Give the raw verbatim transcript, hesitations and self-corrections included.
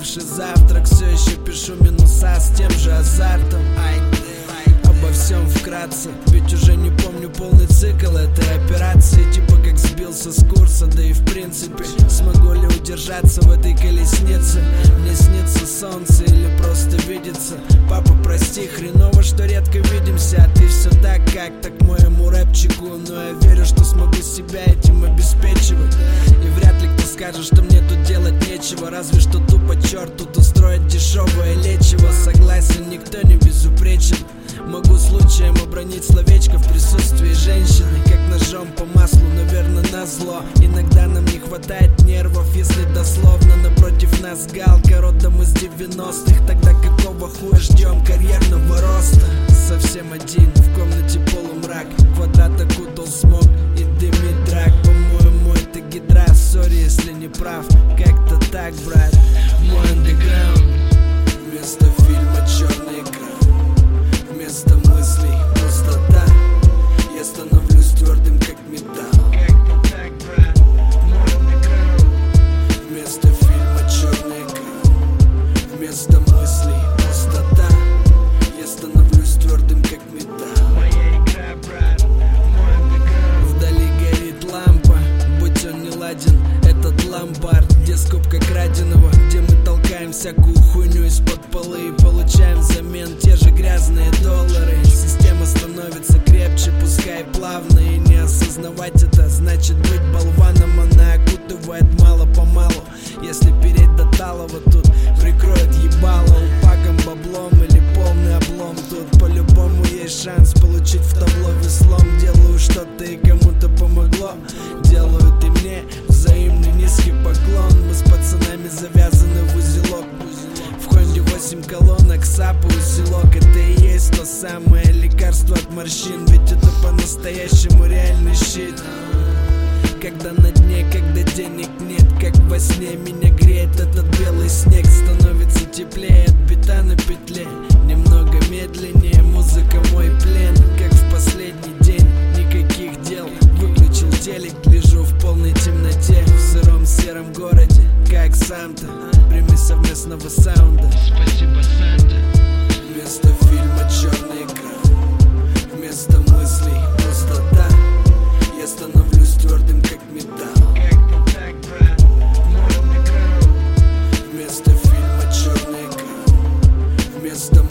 остывший завтрак. Все еще пишу минуса с тем же азартом. Обо всем вкратце, ведь уже не помню полный цикл этой операции. Типа как сбился с курса, да и в принципе смогу ли удержаться в этой колеснице? Мне снится солнце или просто видится? Папа, прости, хреново, что редко видимся. А ты все так, как так к моему рэпчику. Но я верю, что смогу себя этим обеспечивать. И вряд ли кто скажет, что мне тут делать нечего. Разве что тупо черт тут устроить дешевое лечиво. Согласен, никто не безупречен. Могу случаем обронить словечко в присутствии женщины, как ножом по маслу, наверное, назло. Иногда нам не хватает нервов, если дословно. Напротив нас галка родом из девяностых. Тогда какого хуя ждем карьерного роста? Совсем один, в комнате полумрак. Квадрат окутал смог и дымит драк. По-моему, это гидра, сори, если не прав. Как-то так, брат. Мой андеграунд. Вместо фильма черный экран, вместо мыслей пустота. Я становлюсь твердым, как металл. Вместо фильма черный экран, вместо мыслей пустота. Я становлюсь твердым, как металл. Вдали горит лампа, будь он не ладен, этот ломбард, где скупка краденого, где мы толкаем всякую хуйню из-под полы и получаем взамен те же грязные доллары. Система становится крепче, пускай плавно. И не осознавать это значит быть болваном. Она окутывает мало-помалу. Если переть до талого, тут прикроет ебало упаком, баблом или полный облом. Тут по-любому есть шанс получить в табло веслом. Делаю что-то и кому-то помогло. Делают и мне взаимный низкий поклон. Мы с пацанами завязаны в узелок. В Хонде восемь колонок, сапу, узелок. Это и есть то самое лекарство от морщин. Ведь это по-настоящему реальный щит. Когда на дне, когда денег нет, как во сне меня греет этот белый снег. Становится теплее от бита на петле. Немного медленнее, музыка мой плен. Как в последний день, никаких дел. Выключил телек, лежу в полной темноте. В сыром сером городе, как Санта. Прими совместного саунда. Спасибо, Санта. Вместо фильма черный экран, вместо мыслей пустота. Я становлюсь твердым, как металл. Вместо фильма черный экран, вместо